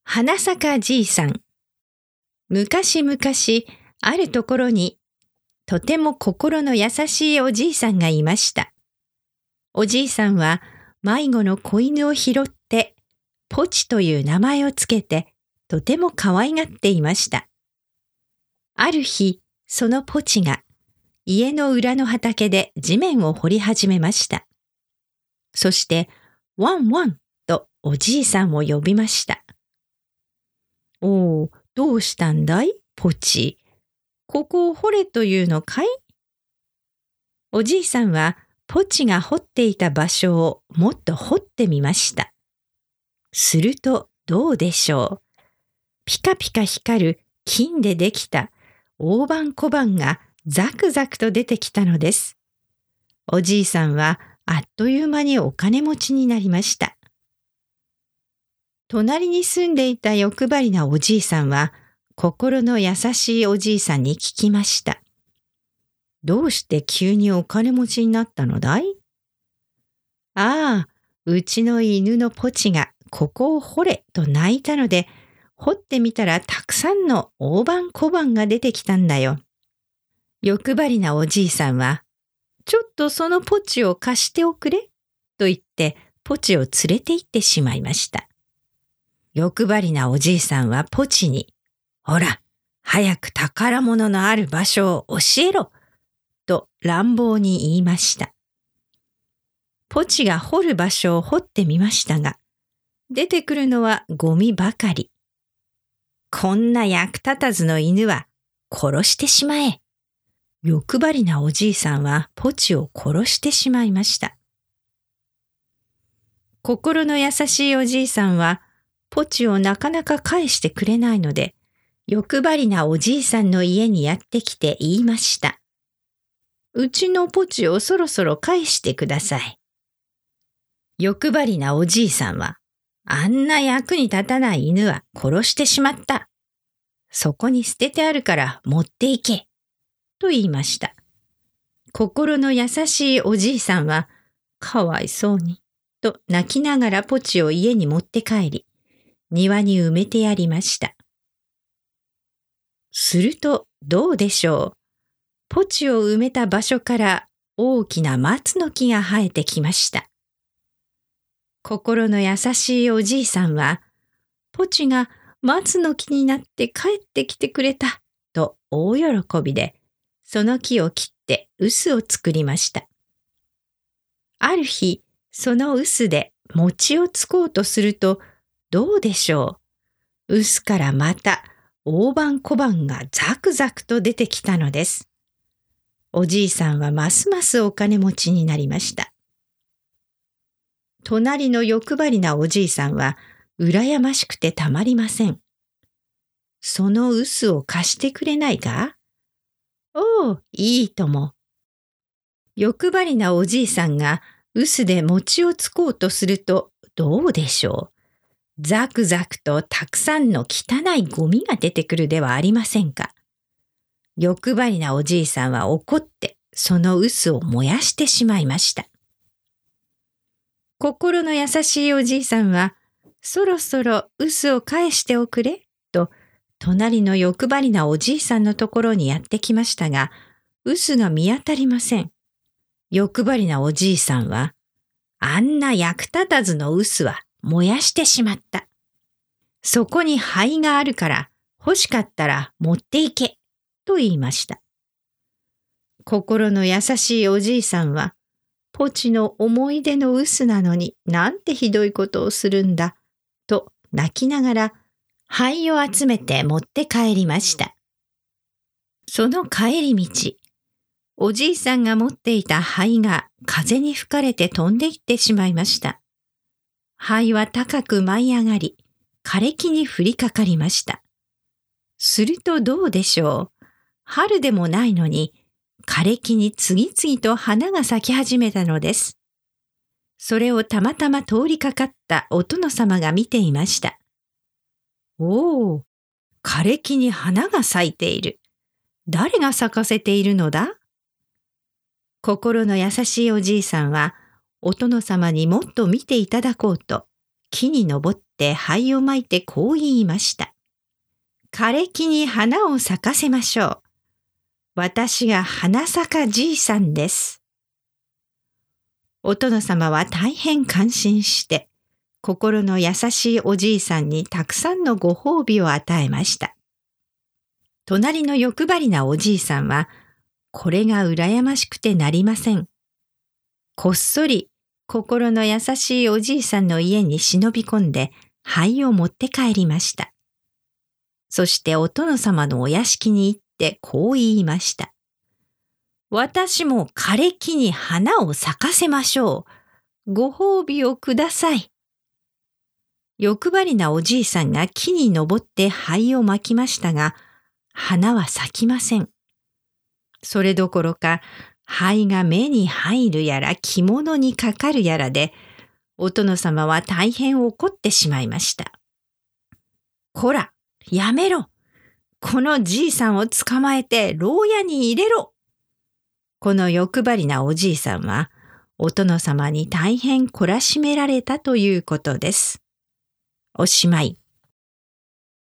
花咲じいさん。昔々、あるところに、とても心の優しいおじいさんがいました。おじいさんは迷子の子犬を拾って、ポチという名前をつけて、とても可愛がっていました。ある日、そのポチが、家の裏の畑で地面を掘り始めました。そして、ワンワンとおじいさんを呼びました。おお、どうしたんだい、ポチ。ここを掘れというのかい？おじいさんはポチが掘っていた場所をもっと掘ってみました。するとどうでしょう。ピカピカ光る金でできた大判小判がザクザクと出てきたのです。おじいさんはあっという間にお金持ちになりました。隣に住んでいた欲張りなおじいさんは、心の優しいおじいさんに聞きました。どうして急にお金持ちになったのだい？ああ、うちの犬のポチがここを掘れと泣いたので、掘ってみたらたくさんの大判小判が出てきたんだよ。欲張りなおじいさんは、ちょっとそのポチを貸しておくれと言って、ポチを連れて行ってしまいました。欲張りなおじいさんはポチに、ほら、早く宝物のある場所を教えろ、と乱暴に言いました。ポチが掘る場所を掘ってみましたが、出てくるのはゴミばかり。こんな役立たずの犬は殺してしまえ。欲張りなおじいさんはポチを殺してしまいました。心の優しいおじいさんは、ポチをなかなか返してくれないので、欲張りなおじいさんの家にやってきて言いました。うちのポチをそろそろ返してください。欲張りなおじいさんは、あんな役に立たない犬は殺してしまった。そこに捨ててあるから持っていけ。と言いました。心の優しいおじいさんは、かわいそうに、と泣きながらポチを家に持って帰り、庭に埋めてやりました。するとどうでしょう。ポチを埋めた場所から大きな松の木が生えてきました。心の優しいおじいさんは、ポチが松の木になって帰ってきてくれたと大喜びで、その木を切って臼を作りました。ある日、その臼で餅をつこうとすると、どうでしょう。臼からまた大判小判がザクザクと出てきたのです。おじいさんはますますお金持ちになりました。隣の欲張りなおじいさんは羨ましくてたまりません。その臼を貸してくれないか？おお、いいとも。欲張りなおじいさんが臼で餅をつこうとするとどうでしょう。ザクザクとたくさんの汚いゴミが出てくるではありませんか。欲張りなおじいさんは怒ってその臼を燃やしてしまいました。心の優しいおじいさんは、そろそろ臼を返しておくれ、と隣の欲張りなおじいさんのところにやってきましたが、臼が見当たりません。欲張りなおじいさんは、あんな役立たずの臼は燃やしてしまった。そこに灰があるから欲しかったら持っていけ、と言いました。心の優しいおじいさんは、ポチの思い出の臼なのになんてひどいことをするんだ、と泣きながら灰を集めて持って帰りました。その帰り道、おじいさんが持っていた灰が風に吹かれて飛んでいってしまいました。灰は高く舞い上がり、枯れ木に降りかかりました。するとどうでしょう。春でもないのに、枯れ木に次々と花が咲き始めたのです。それをたまたま通りかかったお殿様が見ていました。おお、枯れ木に花が咲いている。誰が咲かせているのだ？心の優しいおじいさんは、お殿様にもっと見ていただこうと、木に登っって灰をまいてこう言いました。枯れ木に花を咲かせましょう。私が花咲じいさんです。お殿様は大変感心して、心の優しいおじいさんにたくさんのご褒美を与えました。隣の欲張りなおじいさんは、これが羨ましくてなりません。こっそり心の優しいおじいさんの家に忍び込んで灰を持って帰りました。そしてお殿様のお屋敷に行ってこう言いました。私も枯れ木に花を咲かせましょう。ご褒美をください。欲張りなおじいさんが木に登って灰をまきましたが、花は咲きません。それどころか、灰が目に入るやら着物にかかるやらで、お殿様は大変怒ってしまいました。こら、やめろ。このじいさんを捕まえて牢屋に入れろ。この欲張りなおじいさんは、お殿様に大変懲らしめられたということです。おしまい。